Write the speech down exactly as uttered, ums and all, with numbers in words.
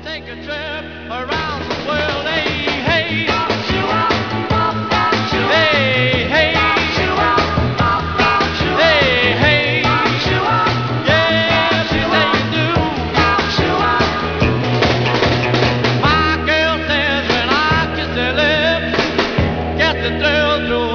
take a trip around the world. Hey, hey, hey, hey, hey, hey, yeah, she say you do. My girl says when I kiss her lips, gets the thrill through